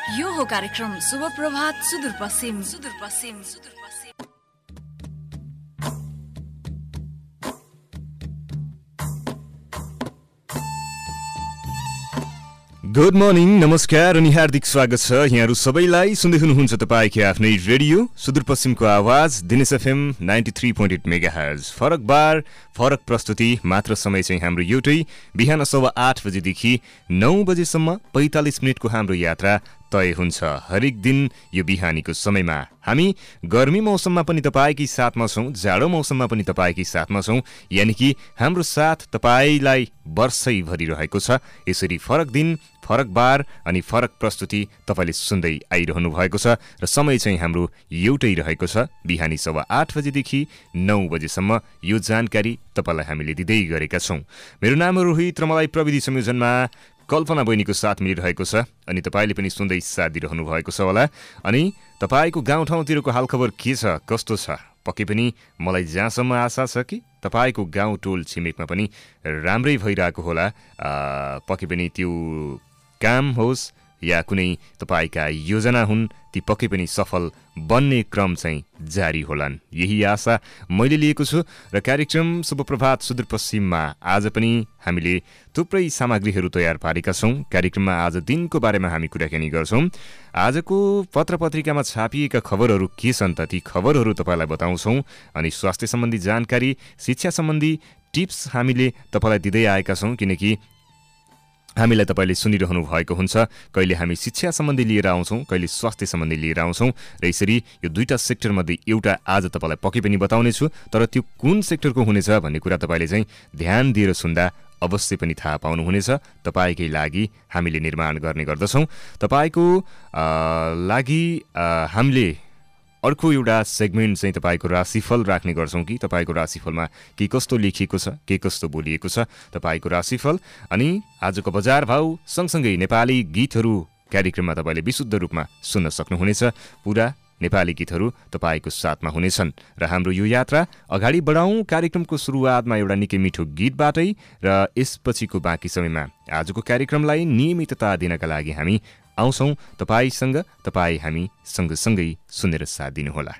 यो हो कार्यक्रम शुभ प्रभात सुदूरपश्चिम। गुड मर्निङ, नमस्कार अनि हार्दिक स्वागत छ यहाँहरू सबैलाई। सुन्दै हुनुहुन्छ तपाईँकै आफ्नै रेडियो सुदूरपश्चिमको आवाज दिनेश एफएम 93.8 मेगाहर्ज। फरक बार फरक प्रस्तुति, मात्र समय चाहिँ हाम्रो एउटै। बिहान 8:15 बजेदेखि 9 बजेसम्म 45 मिनटको हाम्रो यात्रा तय हुन्छ हरेक दिन यो बिहानीको समयमा। हामी गर्मी मौसममा पनि तपाईँकै साथमा छौँ, जाडो मौसममा पनि तपाईँकै साथमा छौँ, यानि कि हाम्रो साथ तपाईँलाई वर्षैभरि रहेको छ। यसरी फरक दिन फरक बार अनि फरक प्रस्तुति तपाईँले सुन्दै आइरहनु भएको छ र समय चाहिँ हाम्रो एउटै रहेको छ। बिहानी 8:15 बजेदेखि 9 बजेसम्म यो जानकारी तपाईँलाई हामीले दिँदै गरेका छौँ। मेरो नाम हो रोहित र मलाई प्रविधि संयोजनमा कल्पना बहिनीको साथ मिलिरहेको छ अनि तपाईँले पनि सुन्दै साथ दिइरहनु भएको छ होला। अनि तपाईँको गाउँठाउँतिरको हालखबर के छ, कस्तो छ? पक्कै पनि मलाई जहाँसम्म आशा छ कि तपाईँको गाउँ टोल छिमेकमा पनि राम्रै भइरहेको होला। पक्कै पनि त्यो काम होस् या कुनै तपाईँका योजना हुन्, ती पक्कै पनि सफल बन्ने क्रम चाहिँ जारी होलान्, यही आशा मैले लिएको छु। र कार्यक्रम शुभ प्रभात सुदूरपश्चिममा आज पनि हामीले थुप्रै सामग्रीहरू तयार पारेका छौँ। कार्यक्रममा आज दिनको बारेमा हामी कुराकानी गर्छौँ। आजको पत्रपत्रिकामा छापिएका खबरहरू के छन् त, ती खबरहरू तपाईँलाई बताउँछौँ। अनि स्वास्थ्य सम्बन्धी जानकारी, शिक्षा सम्बन्धी टिप्स हामीले तपाईँलाई दिँदै आएका छौँ, किनकि हामीलाई तपाईँले सुनिरहनु भएको हुन्छ। कहिले हामी शिक्षा सम्बन्धी लिएर आउँछौँ, कहिले स्वास्थ्य सम्बन्धी लिएर आउँछौँ र यसरी यो दुईटा सेक्टरमध्ये एउटा आज तपाईँलाई पक्कै पनि बताउने छु। तर त्यो कुन सेक्टरको हुनेछ भन्ने कुरा तपाईँले चाहिँ ध्यान दिएर सुन्दा अवश्य पनि थाहा पाउनुहुनेछ। तपाईँकै लागि हामीले निर्माण गर्ने गर्दछौँ। तपाईँको लागि हामीले अर्को एउटा सेगमेन्ट चाहिँ तपाईँको राशिफल राख्ने गर्छौँ कि तपाईँको राशिफलमा के कस्तो लेखिएको छ, के कस्तो बोलिएको छ, तपाईँको राशिफल। अनि आजको बजार भाउ सँगसँगै नेपाली गीतहरू कार्यक्रममा तपाईँले विशुद्ध रूपमा सुन्न सक्नुहुनेछ। पुरा नेपाली गीतहरू तपाईँको साथमा हुनेछन् र हाम्रो यो यात्रा अगाडि बढाउँ। कार्यक्रमको सुरुवातमा एउटा निकै मिठो गीतबाटै र यसपछिको बाँकी समयमा आजको कार्यक्रमलाई नियमितता दिनका लागि हामी आउँछौँ तपाईँसँग। तपाईँ हामी सँगसँगै सुनेर साथ दिनुहोला।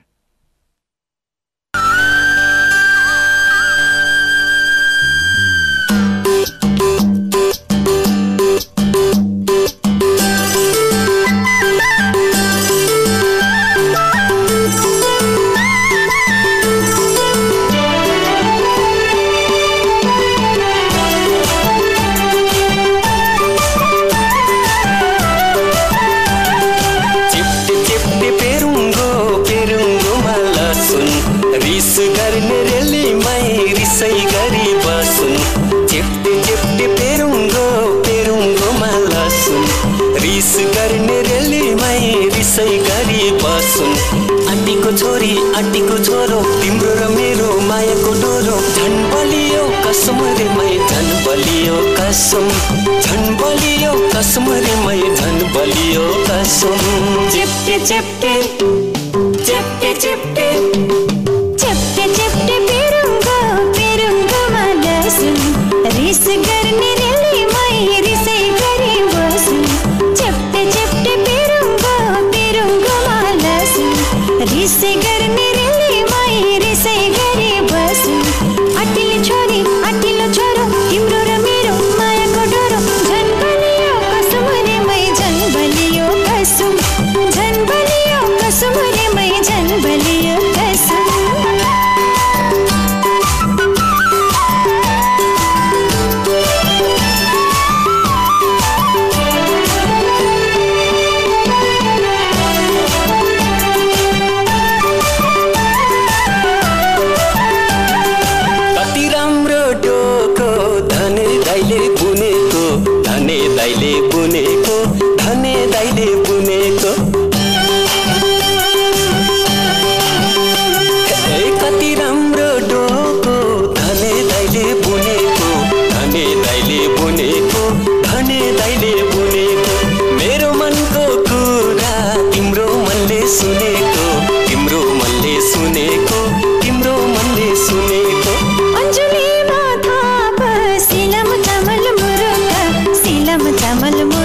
आँटीको छोरो तिम्रो र मेरो मायाको डोरो झन् बलियो कसम रे मै झन् बलियो कसम, झन् बलियो कसम रे मै झन् बलियो कसम। चिप्टे चिप्टे चिप्टे चिप्टे चिप्टे चिप्टे पेरुङ्गो पेरुङ्गो मालसुन रिस गर्ने रेली मै रिसै गरी बसुन। चिप्टे चिप्टे पेरुङ्गो पेरुङ्गो मालसुन रिसै गर्ने रेली मै रिसै गरी बसुन। अटिलो छोरी अटिलो छोरो तिम्रो र मेरो मायाको डोरो झन् बलियो कसम रे मै झन् बलियो कसम, झन् बलियो कसम रे मै झन् बलियो कसम। कमल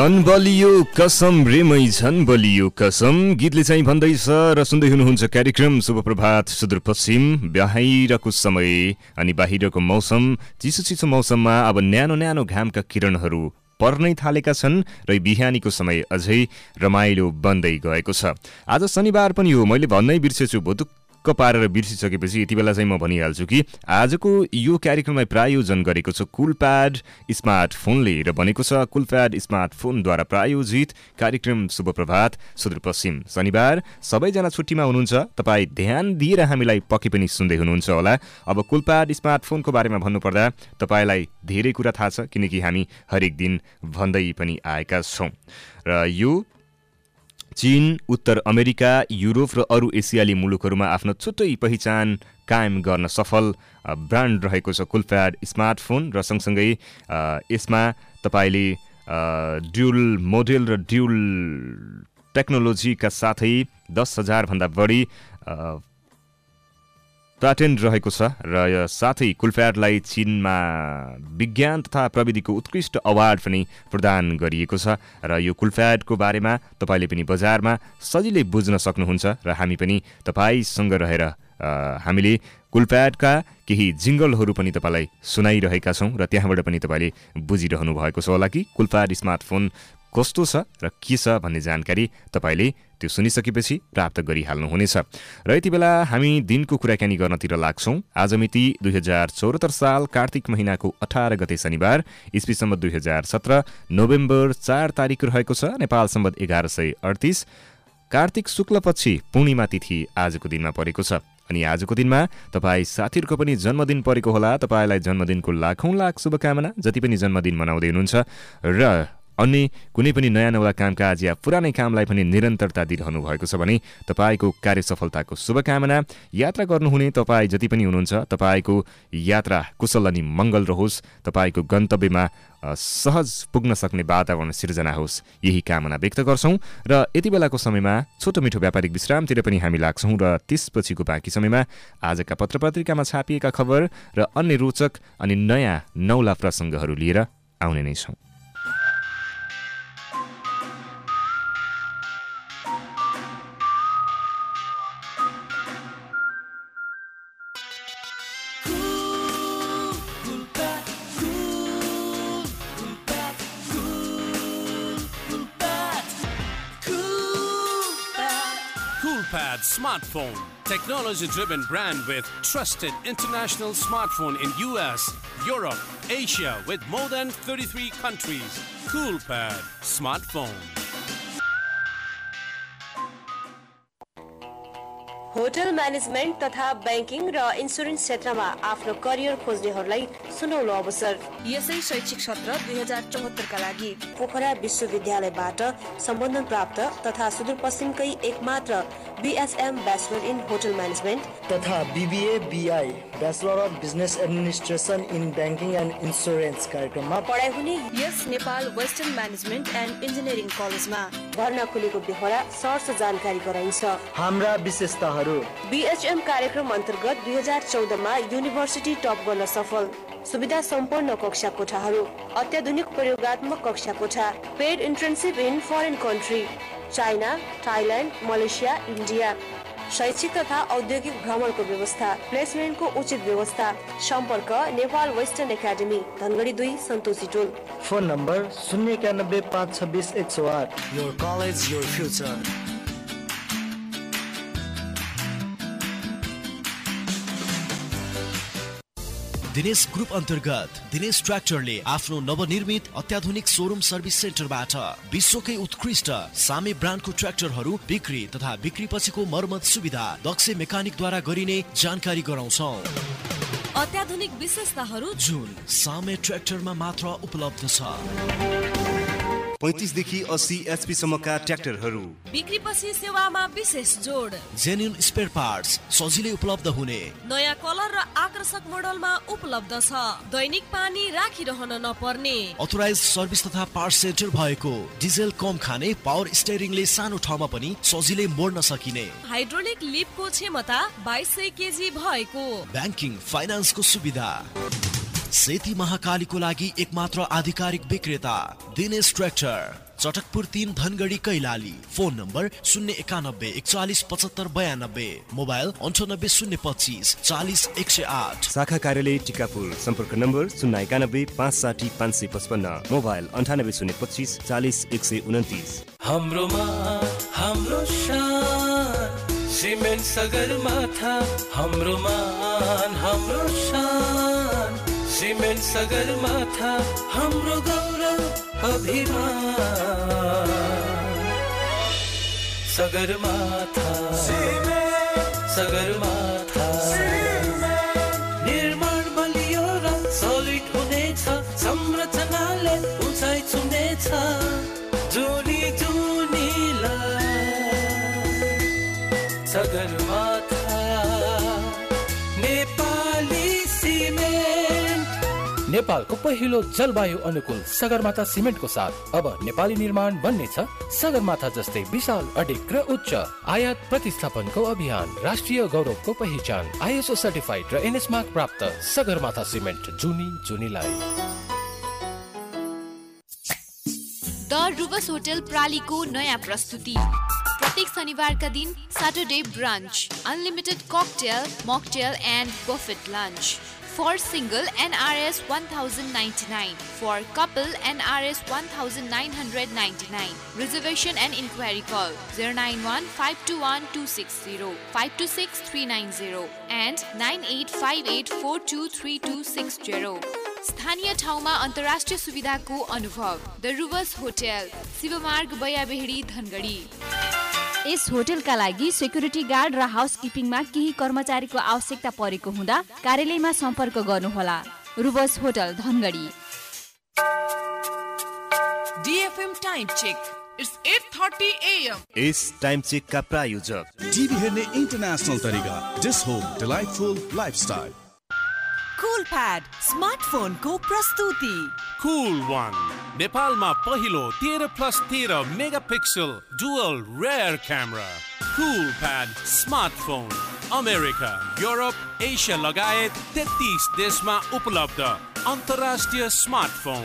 झन बलियो कसम रेमै झन बलियो कसम गीतले चाहिँ भन्दैछ र सुन्दै हुनुहुन्छ कार्यक्रम शुभ प्रभात सुदूरपश्चिम। बाहिरको समय अनि बाहिरको मौसम चिसो चिसो मौसममा अब न्यानो न्यानो घामका किरणहरू पर्नै थालेका छन् र बिहानीको समय अझै रमाइलो बन्दै गएको छ। आज शनिबार पनि हो, मैले भन्नै बिर्सेछु, भुतुक्क पारेर बिर्सिसकेपछि यति बेला चाहिँ म भनिहाल्छु कि आजको यो कार्यक्रमलाई प्रायोजन गरेको छ कुलप्याड स्मार्टफोनले र बनेको छ कुलप्याड स्मार्टफोनद्वारा प्रायोजित कार्यक्रम शुभ प्रभात सुदूरपश्चिम। शनिबार सबैजना छुट्टीमा हुनुहुन्छ, तपाईँ ध्यान दिएर हामीलाई पक्कै पनि सुन्दै हुनुहुन्छ होला। अब कुलप्याड स्मार्टफोनको बारेमा भन्नुपर्दा तपाईँलाई धेरै कुरा थाहा छ, किनकि हामी हरेक दिन भन्दै पनि आएका छौँ। र यो चीन, उत्तर अमेरिका, युरोप र अरू एसियाली मुलुकहरूमा आफ्नो छुट्टै पहिचान कायम गर्न सफल ब्रान्ड रहेको छ कुलप्याड स्मार्टफोन। र सँगसँगै यसमा तपाईँले ड्युल मोडेल र ड्युल टेक्नोलोजीका साथै 10,000 भन्दा बढी प्याटेन्ट रहेको छ र साथै कुलप्याडलाई चीनमा विज्ञान तथा प्रविधिको उत्कृष्ट अवार्ड पनि प्रदान गरिएको छ। र यो कुलप्याडको बारेमा तपाईँले पनि बजारमा सजिलै बुझ्न सक्नुहुन्छ र हामी पनि तपाईँसँग रहेर हामीले कुलप्याडका केही जिङ्गलहरू पनि तपाईँलाई सुनाइरहेका छौँ र त्यहाँबाट पनि तपाईँले बुझिरहनु भएको छ होला कि कुलप्याड स्मार्टफोन कस्तो छ र के छ भन्ने जानकारी तपाईँले त्यो सुनिसकेपछि प्राप्त गरिहाल्नुहुनेछ। र यति बेला हामी दिनको कुराकानी गर्नतिर लाग्छौँ। आज मिति 2074 साल कार्तिक महिनाको 18 गते शनिबार, इस्वी सम्मत 2017 नोभेम्बर 4 तारिक रहेको छ। नेपाल सम्बत 1138 कार्तिक शुक्लपक्षी पूर्णिमा तिथि आजको दिनमा परेको छ। अनि आजको दिनमा तपाईँ साथीहरूको पनि जन्मदिन परेको होला। तपाईँलाई जन्मदिनको लाखौँ लाख शुभकामना, जति पनि जन्मदिन मनाउँदै हुनुहुन्छ र अन्य कुनै पनि नयाँ नौला कामकाज या पुरानै कामलाई पनि निरन्तरता दिइरहनु भएको छ भने तपाईँको कार्य सफलताको शुभकामना। यात्रा गर्नुहुने तपाईँ जति पनि हुनुहुन्छ, तपाईँको यात्रा कुशल अनि मङ्गल रहोस्, तपाईँको गन्तव्यमा सहज पुग्न सक्ने वातावरण सिर्जना होस्, यही कामना व्यक्त गर्छौँ। र यति बेलाको समयमा छोटो मिठो व्यापारिक विश्रामतिर पनि हामी लाग्छौँ र त्यसपछिको बाँकी समयमा आजका पत्रपत्रिकामा छापिएका खबर र अन्य रोचक अनि नयाँ नौला प्रसङ्गहरू लिएर आउने नै छौँ। Smartphone, technology-driven brand with trusted international smartphone in US, Europe, Asia with more than 33 countries. Coolpad Smartphone. Hotel management तथा ब्याङ्किङ र इन्सुरेन्स क्षेत्रमा आफ्नो करियर खोज्नेहरूलाई सुनौलो अवसर। यसै शैक्षिक सत्र 2074 का लागि पोखरा विश्वविद्यालयबाट सम्बन्धन प्राप्त तथा सुदूरपश्चिमकै एकमात्र BSM bachelor in hotel management तथा BBA BI bachelor of business administration in banking and insurance कार्यक्रममा पढाइ हुने यस Nepal western management and engineering कलेजमा भर्ना खुलेको बेहोरा सर्च जानकारी गराइन्छ। हाम्रा विशेषताहरू BHM कार्यक्रम अन्तर्गत 2014 मा युनिभर्सिटी टप गर्न सफल, सुविधा सम्पन्न कक्षा कोठाहरू, अत्याधुनिक प्रयोगात्मक कक्षा कोठा, paid internship in foreign country China, Thailand, Malaysia, India, शैक्षिक तथा औद्योगिक भ्रमणको व्यवस्था, प्लेसमेन्टको उचित व्यवस्था। सम्पर्क नेपाल वेस्टर्न एकाडेमी, धनगढी 2, सन्तोषी टोल। Phone number 091 526 108। Your college, your future. Dinesh group अन्तर्गत दिनेश ट्र्याक्टरले आफ्नो नवनिर्मित अत्याधुनिक सोरुम सर्भिस सेन्टरबाट विश्वकै उत्कृष्ट सामे ब्रान्डको ट्र्याक्टरहरू बिक्री तथा बिक्री पछिको मर्मत सुविधा दक्ष मेकानिकद्वारा गरिने जानकारी गराउँछौँ। अत्याधुनिक विशेषताहरू जुन सामे ट्र्याक्टरमा मात्र उपलब्ध छ। 35 देखि 80 HP सम्मका ट्र्याक्टरहरू बिक्री पछि सेवामा विशेष जोड, जेन्युन स्पेयर पार्ट्स सजिलै उपलब्ध हुने, नयाँ कलर र आकर्षक मोडलमा उपलब्ध छ। दैनिक पानी राखिरहन नपर्ने, अथोराइज सर्भिस तथा पार्ट सेन्टर भएको, डिजेल कम खाने पावर स्टेयरिङले सानो ठाउँमा पनि सजिलै मोड्न सकिने, हाइड्रोलिक लिफ्टको क्षमता 2200 केजी भएको, ब्याङ्किङ फाइनान्सको सुविधा, सेती महाकालीको लागि एकमात्र आधिकारिक विक्रेता Dinesh tractor, Chatakpur 3 Dhangadhi Kailali. Phone number 09141407592, mobile 9802540108। शाखा कार्यालय टिकापुर, सम्पर्क नम्बर 091560555, मोबाइल 980225400129। हाम्रोमा हाम्रो शान सिमेन्ट सगरमाथा, हाम्रो मान हाम्रो शान सिमेन्ट सगरमाथा, हाम्रो गौरव अभिमान सगरमाथा सगरमाथा। निर्माण बलियो र सलिड हुनेछ, संरचनाले उचाइ छुनेछ, जुनी सगरमाथा नेपाली सिमेन्ट। नेपालको पहिलो जलवायु अनुकूल सगरमाथा सिमेन्टको साथ अब नेपाली निर्माण बन्नेछ सगरमाथा जस्तै विशाल, अडिक र उच्च। आयात प्रतिस्थापनको अभियान, राष्ट्रिय गौरवको पहिचान, आइएसओ सर्टिफाइड र एनएस मार्क प्राप्त सगरमाथा सिमेन्ट, जुनीलाई। द रुबस होटल प्रालीको नयाँ प्रस्तुति। प्रत्येक शनिबारका दिन Saturday brunch, unlimited cocktail, mocktail and buffet lunch. For single NRS 1099, for couple NRS 1999. Reservation and inquiry call 091-521-260, 526-390 and 9858423260. स्थानीय ठाउँमा अन्तर्राष्ट्रिय सुविधाको अनुभव। The Rubus hotel, Shivmarg Bayabehadi, Dhangadhi. यस होटलका लागि सेक्युरिटी गार्ड र हाउसकिपिङमा केही कर्मचारीको आवश्यकता परेको हुँदा कार्यालयमा सम्पर्क गर्नुहोला। Rubus hotel, Dhangadhi. DFM time check. It's 8:30 AM. इस टाइम चेक का प्रायोजक टिभी हेर्ने इन्टरनेशनल तरिका, dish home delightful lifestyle. Cool Pad smartphone को प्रस्तुति। Cool One, नेपालमा पहिलो 13+13 megapixel dual rear camera. Cool Pad smartphone America, Europe, Asia लगायत 33 देशमा उपलब्ध अन्तर्राष्ट्रिय smartphone.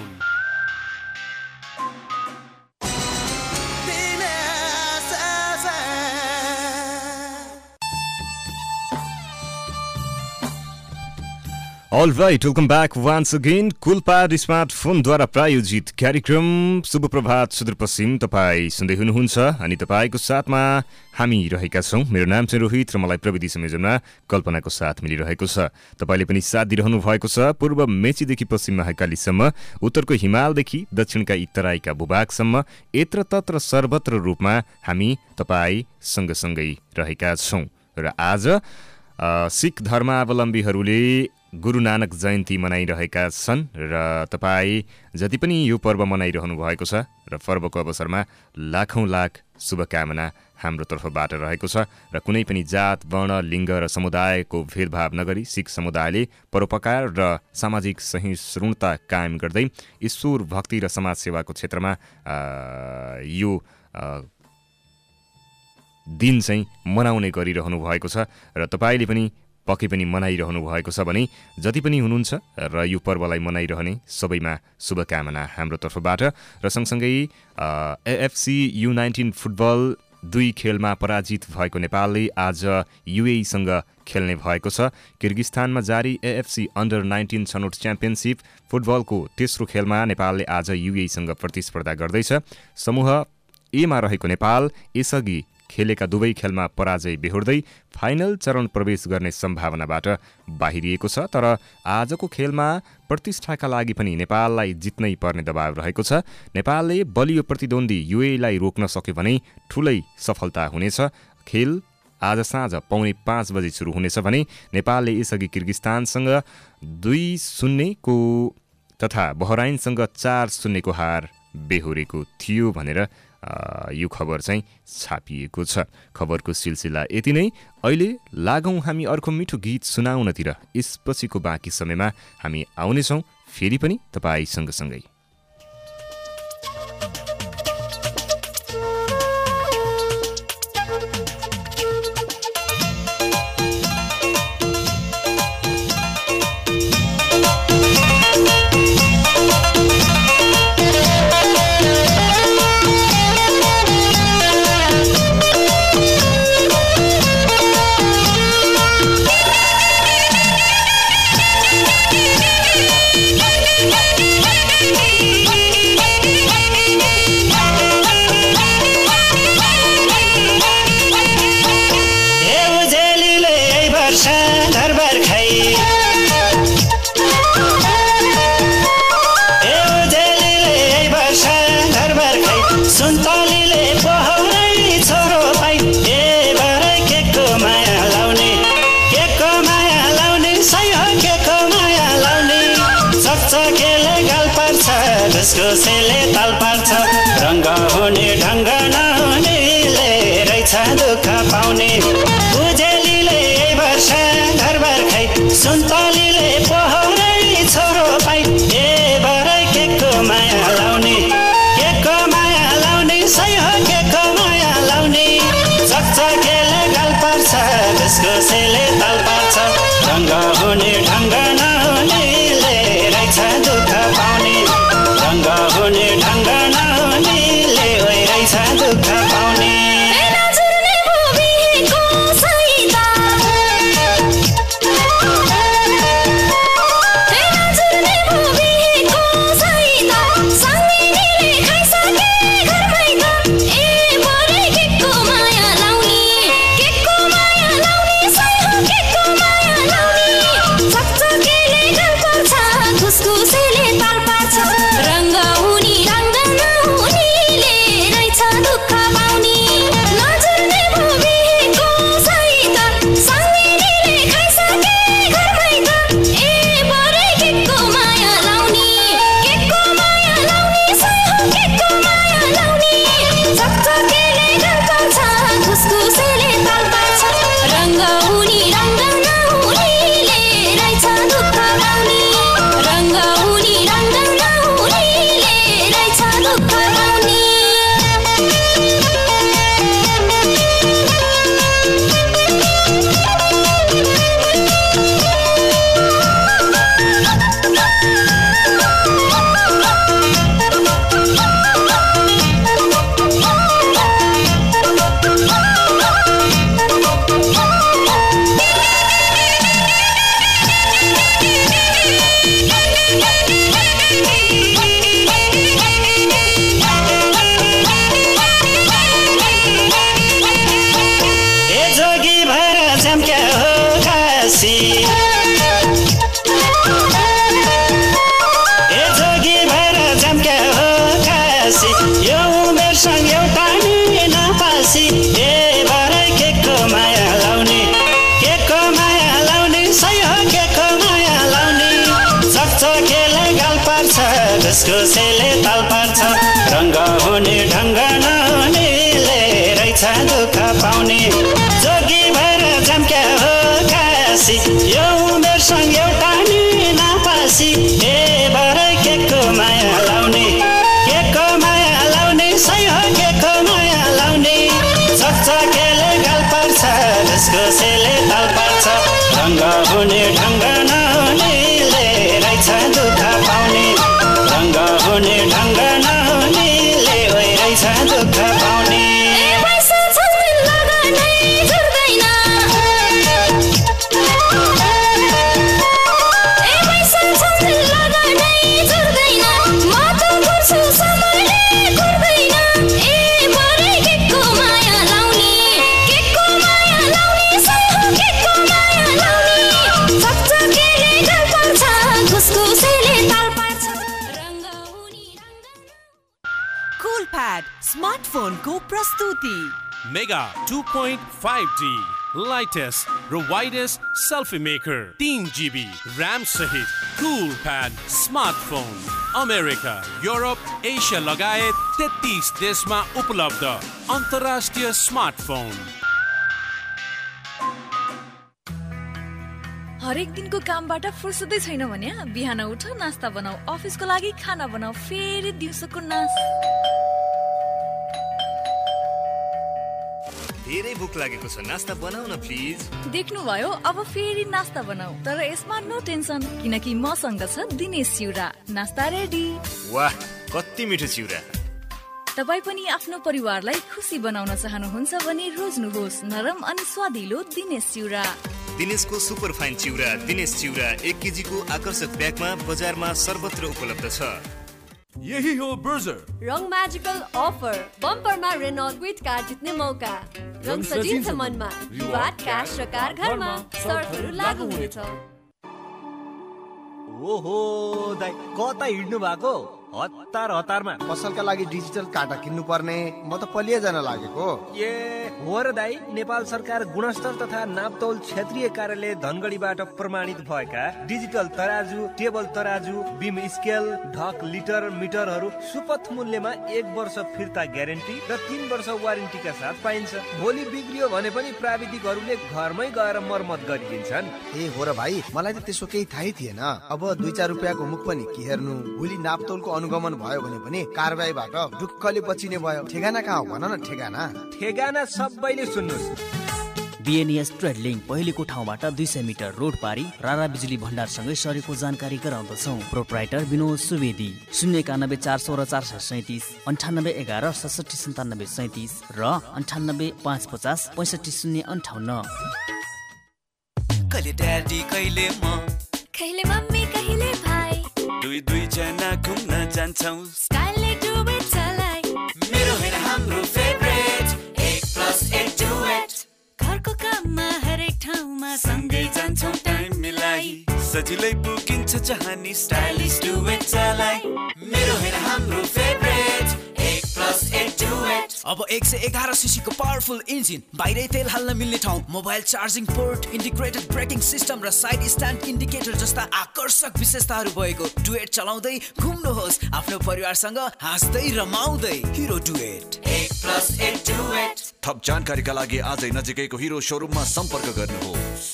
All right, welcome back once again. Coolpad स्मार्टफोनद्वारा प्रायोजित कार्यक्रम शुभ प्रभात सुदूरपश्चिम तपाईँ सुन्दै हुनुहुन्छ अनि तपाईँको साथमा हामी रहेका छौँ। मेरो नाम चाहिँ रोहित र मलाई प्रविधि संयोजनमा कल्पनाको साथ मिलिरहेको छ। तपाईँले पनि साथ दिइरहनु भएको छ। पूर्व मेचीदेखि पश्चिम महाकालीसम्म, उत्तरको हिमालदेखि दक्षिणका तराईका भूभागसम्म यत्र तत्र सर्वत्र रूपमा हामी तपाईँ सँगसँगै रहेका छौँ। र आज सिख धर्मावलम्बीहरूले गुरु नानक जयन्ती मनाइरहेका छन् र तपाईँ जति पनि यो पर्व मनाइरहनु भएको छ र पर्वको अवसरमा लाखौँ लाख शुभकामना हाम्रो तर्फबाट रहेको छ र कुनै पनि जात, वर्ण, लिङ्ग र समुदायको भेदभाव नगरी सिख समुदायले परोपकार र सामाजिक सहिष्णुता कायम गर्दै ईश्वर भक्ति र समाज सेवाको क्षेत्रमा यो दिन चाहिँ मनाउने गरिरहनु भएको छ र तपाईँले पनि पक्कै पनि मनाइरहनु भएको छ भने जति पनि हुनुहुन्छ र यो पर्वलाई मनाइरहने सबैमा शुभकामना हाम्रो तर्फबाट। र सँगसँगै एएफसी U19 फुटबल 2 खेलमा पराजित भएको नेपालले आज युएईसँग खेल्ने भएको छ। किर्गिस्तानमा जारी एएफसी अन्डर 19 छनौट च्याम्पियनसिप फुटबलको तेस्रो खेलमा नेपालले आज युएईसँग प्रतिस्पर्धा गर्दैछ। समूह एमा रहेको नेपाल यसअघि खेलेका दुवै खेलमा पराजय बेहोर्दै फाइनल चरण प्रवेश गर्ने सम्भावनाबाट बाहिरिएको छ। तर आजको खेलमा प्रतिष्ठाका लागि पनि नेपाललाई जित्नै पर्ने दबाव रहेको छ। नेपालले बलियो प्रतिद्वन्दी युएईलाई रोक्न सक्यो भने ठूलै सफलता हुनेछ। खेल आज साँझ 4:45 बजे सुरु हुनेछ भने नेपालले यसअघि किर्गिस्तानसँग 2-0 को तथा बहराइनसँग 4-0 को हार बेहोरेको थियो भनेर यो खबर चाहिँ छापिएको छ। खबरको सिलसिला यति नै। अहिले लागौँ हामी अर्को मिठो गीत सुनाउनतिर। यसपछिको बाँकी समयमा हामी आउनेछौँ फेरि पनि तपाईँ सँगसँगै। घुसघुसेले ताल पार्छ रङ्ग हुने ढङ्ग नहुनेले रहेछ दुःख पाउने उजेलीले वर्ष घरबार खाइ सुन्तलीले पोहरै छोरो पाइ एबारै केको माया लाउने सही हो केको माया लाउने चकचकेले गाल पार्छ घुसघुसेले ताल पार्छ रङ्ग हुने ढङ्ग नहुनेले रहेछ दुःख पाउने रङ्ग हुने ढङ्ग नहुनेले रहेछ दुःख पाउने घुसघुसेले ताल पार्छ रङ्ग हुने ढङ्ग नहुनेले रहेछ दुःख पाउने जोगी भएर झम्क्या हो काशी यो उमेरसँग एउटा नि नपासी एबारै केको माया लाउने सही हो केको माया लाउने चकचकेले गाल पार्छ घुसघुसेले ताल पार्छ रङ्ग हुने ढङ्ग नहुनेले रहेछ दुःख पाउने रङ्ग हुने ढङ्ग नहुनेले रहेछ दुःख पाउने स्मार्टफोन को प्रस्तुति Mega 2.5G lightest र widest selfie maker 3GB RAM सहित CoolPad smartphone America, Europe, Asia लगायत 33 देशमा उपलब्ध अन्तर्राष्ट्रिय स्मार्टफोन। हरेक दिनको कामबाट फुर्सदै छैन भने बिहान उठ, नास्ता बनाऊ, अफिसको लागि खाना बनाऊ, फेरि दिउँसोको धेरै भोक लागेको छ, नास्ता बनाऊ न प्लिज। देख्नुभयो, अब फेरि नास्ता बनाऊ, तर यसमा नो टेन्सन किनकि मसँग छ दिनेश चिउरा। नास्ता रेडी। वाह, कति मिठो चिउरा। तपाई पनि आफ्नो परिवारलाई खुसी बनाउन चाहनुहुन्छ भने रोज्नुहोस् नरम अनि स्वादिलो दिनेश चिउरा। दिनेशको सुपर फाइन चिउरा दिनेश चिउरा 1 केजी को आकर्षक ब्यागमा बजारमा सर्वत्र उपलब्ध छ। यही हो बर्जर रङ म्याजिकल अफर, बम्परमा रेनॉल्ट क्विट कार्ड जित्ने मौका, रङ सजिन्छ मनमा, रिवार्ड क्याश र कार घरमा, शर्तहरू लागू हुनेछ। ओहो दाइ, कता हिड्नु भएको? हतारमा पसलका लागि डिजिटल काटा किन्नु पर्ने, म त पलिया जान लागेको। ए हो र दाइ, नेपाल सरकार गुणस्तर तथा नापतौल क्षेत्रीय कार्यालय धनगढीबाट प्रमाणित भएका डिजिटल तराजु, टेबल तराजु, बिम स्केल, ढक, लिटर, मिटरहरू सुपथ मूल्यमा 1 वर्ष फिर्ता ग्यारेन्टी र 3 वर्ष वारेन्टीका साथ पाइन्छ। भोलि बिग्रियो भने पनि प्राविधिकहरूले घरमै गएर मर्मत गरिदिन्छन्। ए हो र भाइ, मलाई त त्यसो केही थाहै थिएन। अब 2-4 रुपियाँको मुख पनि के हेर्नु, भोलि नापतोलको अनुगमन भयो भने पनि कारबाहीबाट ढुक्कले बचिने भयो। ठेगाना कहाँ हो भन न? ठेगाना सबैले सुन्नुहोस्। BNES ट्रेड लिङ्क पहिलेको ठाउँबाट 200 मिटर रोड पारी रारा बिजुली भण्डारसँगै सरेको जानकारी गराउँदछौँ। प्रोप्राइटर विनोद सुवेदी, 091 400 र 437, 98 11 67 97 37 र 98 550 65 058। कहिले ड्याडी कहिले म, कहिले मम्मी कहिले भाइ, दुई जना घुम्न जान्छौँ स्टाइलले डुबे चलाइ। मेरो होइन हाम्रो फेभरेट 1+1 डुएट। घरको काममा हरेक ठाउँमा सँगै जान्छौँ टाइम मिलाई, सजिलै पुगिन्छ जहानी स्टाइलिश डुएट चलाइ। मेरो होइन हाम्रो फेभरेट 1+1 डुएट। अब 111 सीसी को पावरफुल इन्जिन, बाहिरै तेल हाल्न मिल्ने ठाउँ, mobile charging port, integrated braking system र साइड स्ट्यान्ड इन्डिकेटर जस्ता आकर्षक विशेषताहरू भएको डुएट चलाउँदै घुम्नुहोस् आफ्नो परिवारसँग हाँस्दै रमाउँदै। Hero Duet 1+1 Duet. थप जानकारीका लागि आजै नजिकैको हिरो सोरुममा सम्पर्क गर्नुहोस्।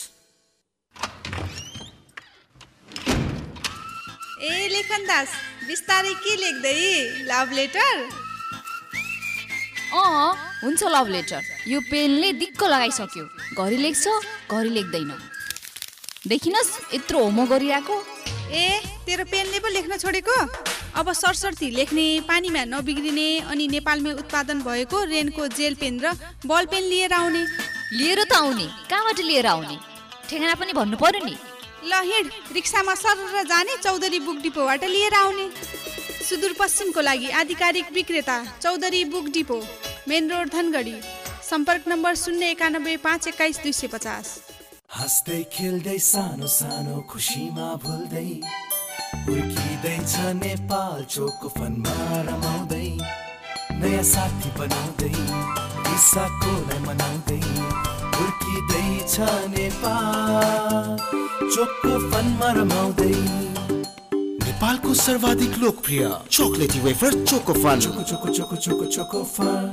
ए लेखन दास, बिस्तारै के लेख्दै? Love letter? हुन्छ लभ लेटर। यो पेनले दिक्क लगाइसक्यो, घरि लेख्छ घरि लेख्दैन। देखिनस् यत्रो होमो गरिरहेको। ए तेरो पेनले पो लेख्न छोडेको? अब सरसर्ती लेख्ने, पानीमा नबिग्रिने अनि नेपालमै उत्पादन भएको रेनको जेल पेन र बल पेन लिएर आउने। लिएर त आउने, कहाँबाट लिएर आउने? ठेगाना पनि भन्नु पर्यो नि। ल हिँड, रिक्सामा सर जाने, चौधरी बुक डिपोबाट लिएर आउने। सुदूरपश्चिमको लागि आधिकारिक विक्रेता Chaudhary book depot, main road Dhangadhi. सम्पर्क नम्बर 091 521 250। हाँस्दै खेल्दै सानो सानो खुसीमा भुल्दै हुर्किँदैछ नेपाल चोकको फनमा रमाउँदै, नयाँ साथी बनाउँदै विशाखोलाई मनाउँदै हुर्किँदैछ नेपाल चोकको फनमा रमाउँदै। नेपालको सर्वाधिक लोकप्रिय चोकलेटी wafer Choco Fun. Choco Fun.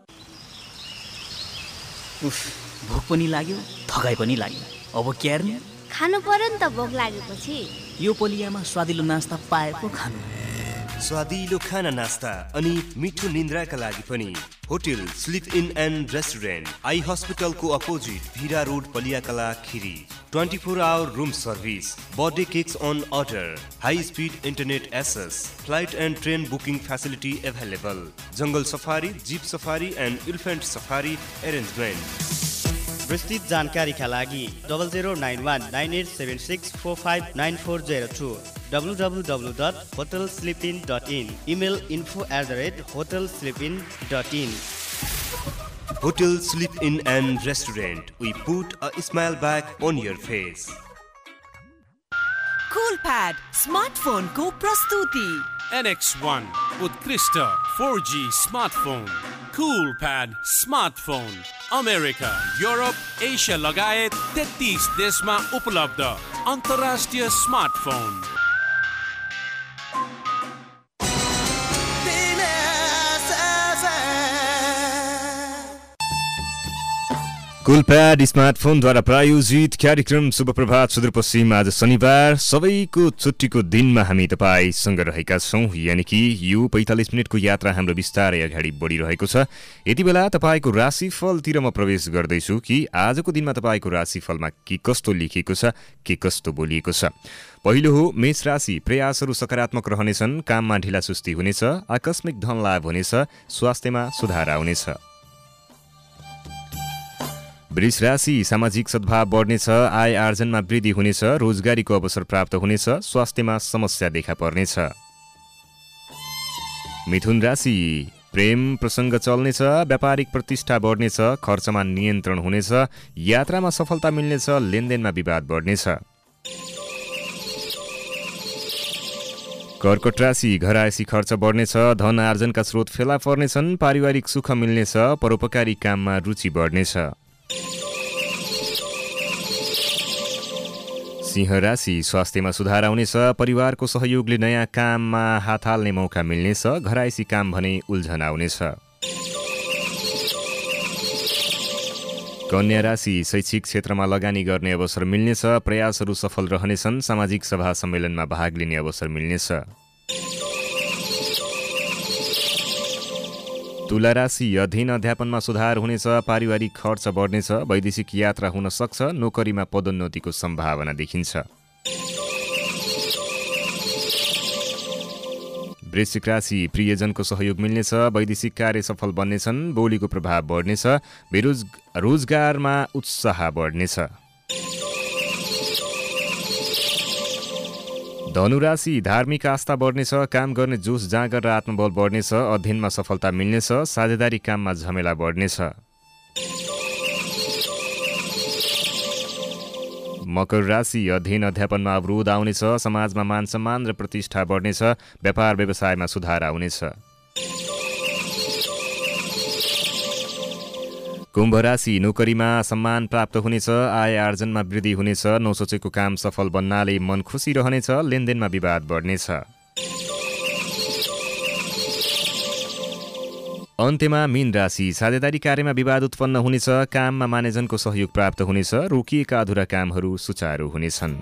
भोक पनि लाग्यो, थकाइ पनि लाग्यो, अब क्यार्ने खानु पर्यो नि त। भोक लागेपछि यो पोलियामा स्वादिलो नास्ता पाए पो खानु। स्वादिलो खाना नास्ता अनि मिठो निन्द्राका लागि पनि hotel Sleep In and restaurant, eye हस्पिटलको opposite Bhira road, Paliakala, Kheri. 24 hour room service, birthday cakes on order, high speed internet access, flight and train booking facility available, jungle safari, jeep safari and elephant safari arrangement. विस्तृत जानकारीका लागि 00919876459402, www.hotelsleepin.in, email info@hotelsleepin.in। Hotel Sleep In and Restaurant. We put a smile back on your face. Coolpad smartphone को प्रस्तुति। NX1 उत्कृष्ट 4G smartphone. Coolpad smartphone America, Europe, Asia लगायत 33 देशमा उपलब्ध अन्तर्राष्ट्रिय स्मार्टफोन। कुलप्याड स्मार्टफोनद्वारा प्रायोजित कार्यक्रम शुभ प्रभात सुदूरपश्चिम आज शनिबार सबैको छुट्टीको दिनमा हामी तपाईसँग रहेका छौँ, यानि कि यो 45 मिनटको यात्रा हाम्रो बिस्तारै अगाडि बढिरहेको छ। यति बेला तपाईँको राशिफलतिर म प्रवेश गर्दैछु कि आजको दिनमा तपाईँको राशिफलमा के कस्तो लेखिएको छ, के कस्तो बोलिएको छ। पहिलो हो मेष राशि, प्रयासहरू सकारात्मक रहनेछन्, काममा ढिलासुस्ती हुनेछ, आकस्मिक धन लाभ हुनेछ, स्वास्थ्यमा सुधार आउनेछ। वृष राशि, सामाजिक सद्भाव बढ्नेछ, आय आर्जनमा वृद्धि हुनेछ, रोजगारीको अवसर प्राप्त हुनेछ, स्वास्थ्यमा समस्या देखा पर्नेछ। मिथुन राशि, प्रेम प्रसङ्ग चल्नेछ, व्यापारिक प्रतिष्ठा बढ्नेछ, खर्चमा नियन्त्रण हुनेछ, यात्रामा सफलता मिल्नेछ, लेनदेनमा विवाद बढ्नेछ। कर्कट राशि घरायसी खर्च बढ्नेछ, धन आर्जनका स्रोत फेला पर्नेछन्, पारिवारिक सुख मिल्नेछ, परोपकारी काममा रुचि बढ्नेछ। सिंह राशि स्वास्थ्यमा सुधार आउनेछ, परिवारको सहयोगले नयाँ काममा हात हाल्ने मौका मिल्नेछ, घरायसी काम भने उल्झन आउनेछ। कन्या राशि शैक्षिक क्षेत्रमा लगानी गर्ने अवसर मिल्नेछ, प्रयासहरू सफल रहनेछन्, सामाजिक सभा सम्मेलनमा भाग लिने अवसर मिल्नेछ। तुला राशि अध्ययन अध्यापनमा सुधार हुनेछ, पारिवारिक खर्च बढ्नेछ, वैदेशिक यात्रा हुन सक्छ, नोकरीमा पदोन्नतिको सम्भावना देखिन्छ। वृश्चिक राशि प्रियजनको सहयोग मिल्नेछ, वैदेशिक कार्य सफल बन्नेछन्, बोलीको प्रभाव बढ्नेछ, रोजगारमा उत्साह बढ्नेछ। धनुराशि धार्मिक आस्था बढ्नेछ, काम गर्ने जोस जाँगर र आत्मबल बढ्नेछ, अध्ययनमा सफलता मिल्नेछ, साझेदारी काममा झमेला बढ्नेछ। मकर राशि अध्ययन अध्यापनमा अवरोध आउनेछ, समाजमा मान सम्मान र प्रतिष्ठा बढ्नेछ, व्यापार व्यवसायमा सुधार आउनेछ। कुम्भ राशि नोकरीमा सम्मान प्राप्त हुनेछ, आय आर्जनमा वृद्धि हुनेछ, नसोचेको काम सफल बन्नाले मन खुसी रहनेछ, लेनदेनमा विवाद बढ्नेछ। अन्त्यमा मीन राशि साझेदारी कार्यमा विवाद उत्पन्न हुनेछ, काममा मानेजनको सहयोग प्राप्त हुनेछ, रोकिएका अधुरा कामहरू सुचारू हुनेछन्।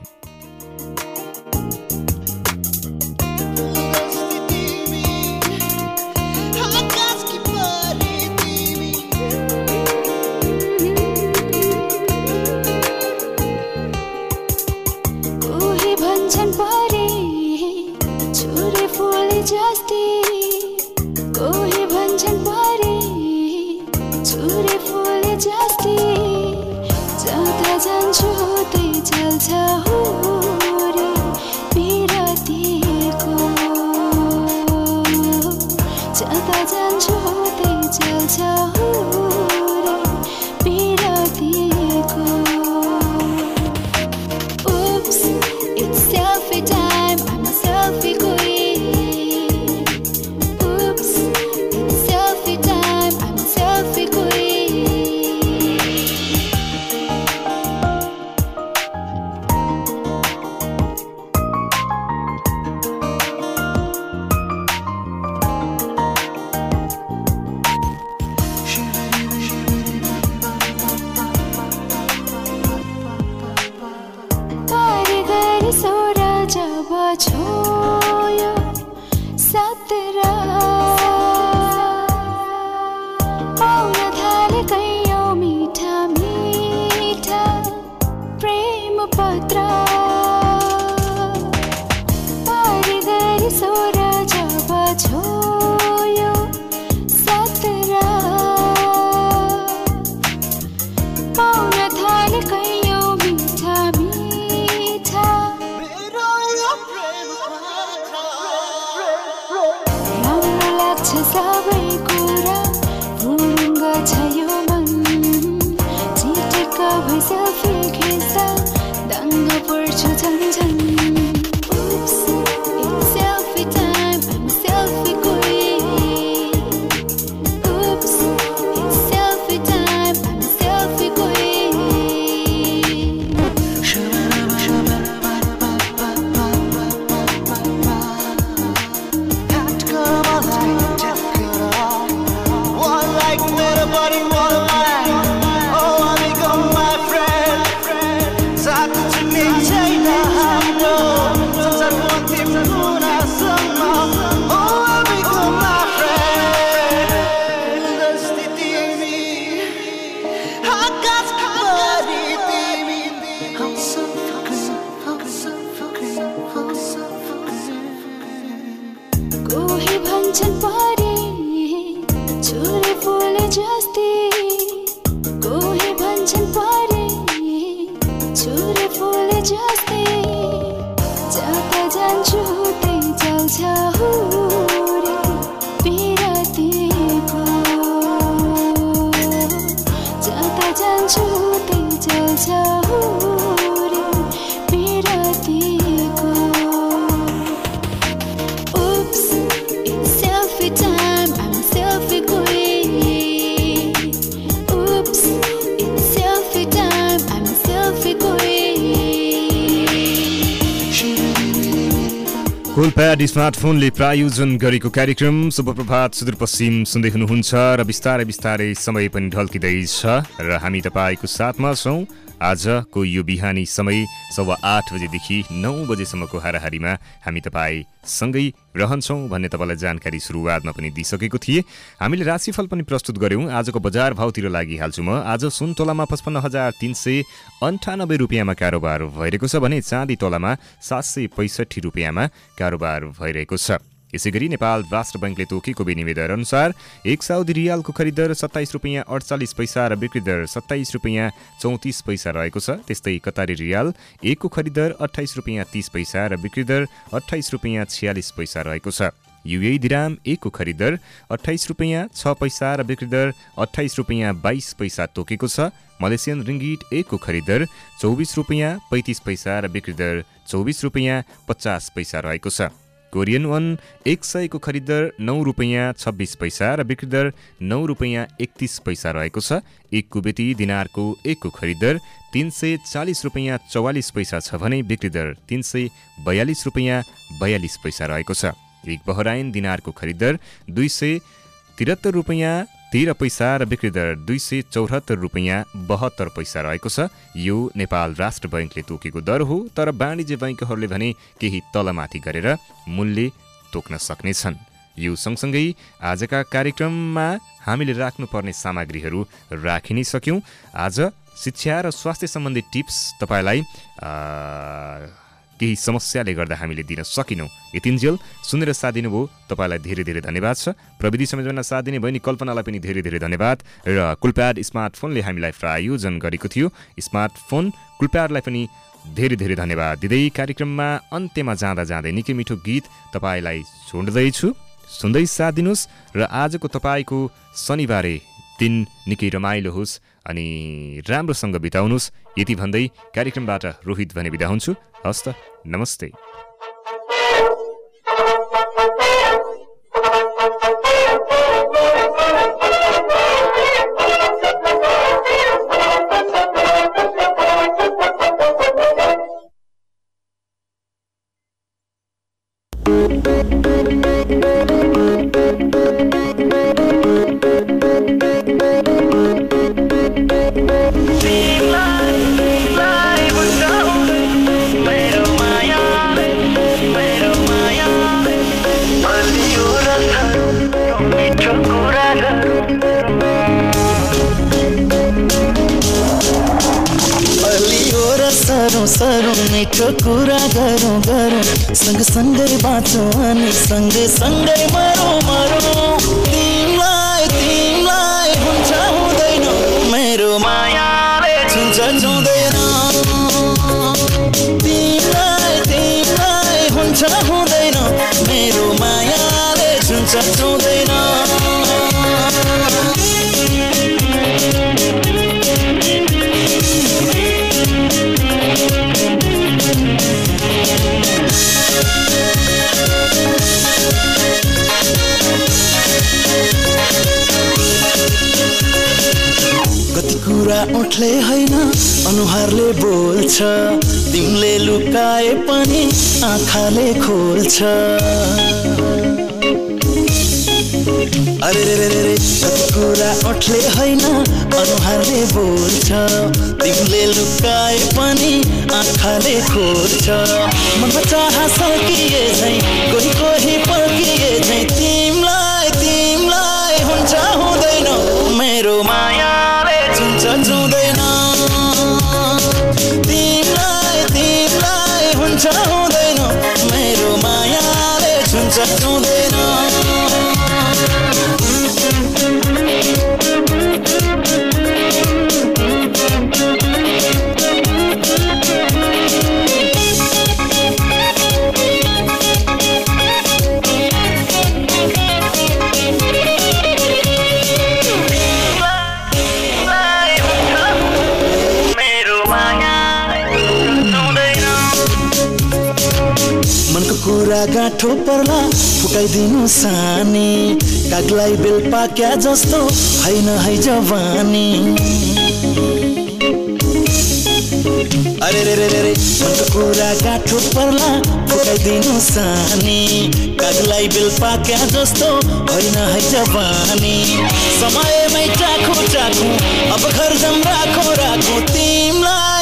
कोलप्याड स्मार्टफोनले प्रायोजन गरेको कार्यक्रम शुभ प्रभात सुदूरपश्चिम सुन्दै हुनुहुन्छ र बिस्तारै बिस्तारै समय पनि ढल्किँदैछ र हामी तपाईँको साथमा छौँ। आजको यो बिहानी समय 8:15 बजेदेखि 9 बजेसम्मको हाराहारीमा हामी तपाईँसँगै रहन्छौँ भन्ने तपाईँलाई जानकारी सुरुवातमा पनि दिइसकेको थिएँ। हामीले राशिफल पनि प्रस्तुत गऱ्यौँ। आजको बजार भाउतिर लागिहाल्छु म। आज सुन तोलामा 55,398 रुपियाँमा कारोबार भइरहेको छ भने चाँदी तोलामा 765 रुपियाँमा कारोबार भइरहेको छ। यसै गरी नेपाल राष्ट्र बैंकले तोकेको विनिमय दर अनुसार 1 साउदी रियालको खरिद दर 27 रुपियाँ 48 पैसा र बिक्री दर 27 रुपियाँ 34 पैसा रहेको छ। त्यस्तै कतारी रियाल 1 को खरिद दर 28 रुपियाँ 30 पैसा र बिक्री दर 28 रुपियाँ 46 पैसा रहेको छ। युएई दिराम 1 को खरिद दर 28 रुपियाँ 6 पैसा र बिक्री दर 28 रुपियाँ 22 पैसा तोकेको छ। मलेसियन रिङ्गिट 1 को खरिद दर 24 रुपियाँ 35 पैसा र बिक्री दर 24 रुपियाँ 50 पैसा रहेको छ। कोरियन वन 100 को खरिद दर 9 रुपियाँ 26 पैसा र बिक्री दर 9 रुपियाँ 31 पैसा रहेको छ। एक कुवेती दिनारको 1 को खरिद दर 340 रुपियाँ 44 पैसा छ भने बिक्री दर 342 रुपियाँ 42 पैसा रहेको छ। एक बहराइन दिनारको खरिद दर 273 रुपियाँ 13 पैसा र बिक्री दर 274 रुपियाँ 72 पैसा रहेको छ। यो नेपाल राष्ट्र बैंकले तोकेको दर हो, तर वाणिज्य बैंकहरूले भने केही तलमाथि गरेर मूल्य तोक्न सक्नेछन्। यो सँगसँगै आजका कार्यक्रममा हामीले राख्नुपर्ने सामग्रीहरू राखि नै सक्यौँ। आज शिक्षा र स्वास्थ्य सम्बन्धी टिप्स तपाईँलाई केही समस्याले गर्दा हामीले दिन सकिनौँ। यतिन्जेल सुनेर साथ दिनुभयो तपाईँलाई धेरै धेरै धन्यवाद छ। प्रविधि संयोजनमा साथ दिने बहिनी कल्पनालाई पनि धेरै धेरै धन्यवाद र कुलप्याड स्मार्टफोनले हामीलाई प्रायोजन गरेको थियो। स्मार्टफोन कुलप्याडलाई पनि धेरै धेरै धन्यवाद दिँदै कार्यक्रममा अन्त्यमा जाँदा जाँदै निकै मिठो गीत तपाईँलाई छोड्दैछु। सुन्दै साथ दिनुहोस् र आजको तपाईँको शनिबारे दिन निकै रमाइलो होस् अनि राम्रोसँग बिताउनुहोस्। यति भन्दै कार्यक्रमबाट रोहित भने बिदा हुन्छु। हस्त नमस्ते। सरौँ मिठो कुरा गरौँ गरौँ सँगसँगै बाँचौँ अनि सँगसँगै मरौँ मरौँ। तिमीलाई हुन्छ हुँदैन मेरो मायाले छुन्छ छुँदैन। तिमीलाई हुन्छ हुँदैन मेरो मायाले छुन्छ छुँदैन। कुरा ओठले होइन अनुहारले बोल्छ, तिमीले लुकाए पनि आँखाले खोल्छ। अरे रे रे रे कुरा ओठले होइन अनुहारले बोल्छ, तिमीले लुकाए पनि आँखाले खोल्छ। मनमा चाह सकिए झै कोही कोही पर्किए झै तिमीलाई हुन्छ हुँदैन मेरो मायाले छुन्छ छुँदैन। तिमीलाई हुन्छ हुँदैन मेरो मायाले छुन्छ छुँदैन। कुरा गाँठो पर्ला फुकाइदिनु सानी, कागलाई बेल पाक्या जस्तो होइन है जवानी। अरे रे रे रे रे मनको कुरा गाठो पर्ला फुकाइदिनु सानी कागलाई बेल पाक्या जस्तो होइन है जवानी समयमै चाखो चाखो अब घर जम राखो तिमलाई